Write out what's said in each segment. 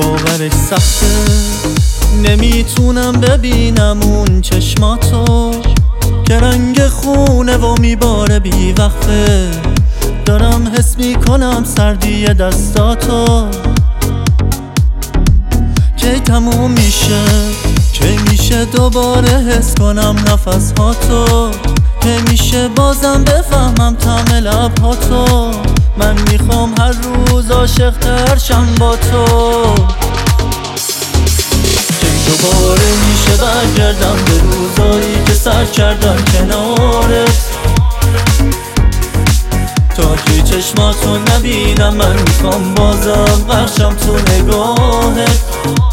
باورش سخته، نمیتونم ببینم اون چشماتو که رنگ خونه و میباره بی وقفه. دارم حس میکنم سردی دستاتو، کی تموم میشه، کی میشه دوباره حس کنم نفس هاتو، کی میشه بازم بفهمم طعم لبهاتو. من میخوام هر روز عاشق تر شم با تو، کی دوباره میشه برگردم به روزایی که سر کردم کنارت، تا که چشماتو نبینم. من میخوام بازم غرقشم تو نگاهت،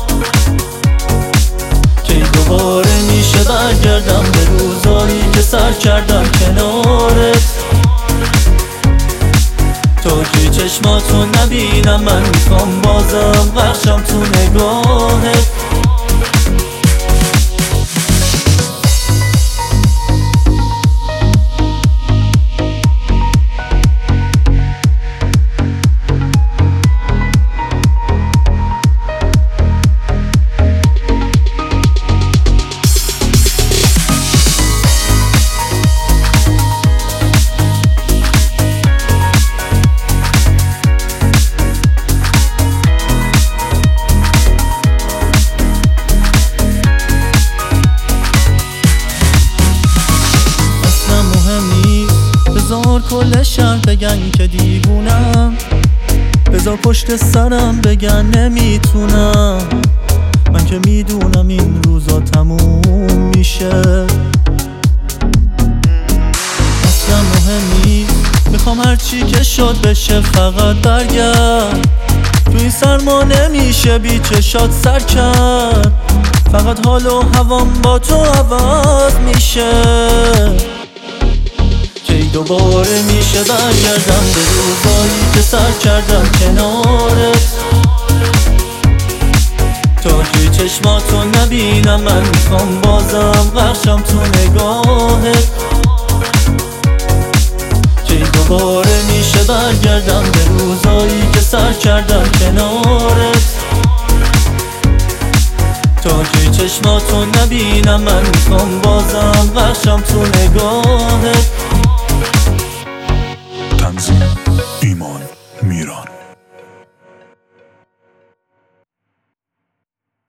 کی دوباره میشه برگردم به روزایی که سر کردم کنارت، تا که چشماتو نبینم. من میخوام بازم غرقشم تو نگاهت. بذار کل شهر بگن که دیوونم، بذار پشت سرم بگن نمیتونم. من که میدونم این روزا تموم میشه، اصلا مهم نیست. میخوام هرچی که شد بشه فقط برگرد. تو این سرما نمیشه بی چشات سر کرد، فقط حال و هوام با تو عوض میشه. کی دوباره میشه برگردم به روزایی که سر کردم کنارت، تا که چشماتو نبینم. من میخوام بازم غرقشم تو نگاهت، کی دوباره میشه برگردم به روزایی که سر کردم کنارت، تا که چشماتو نبینم. من میخوام بازم غرقشم تو نگاهت.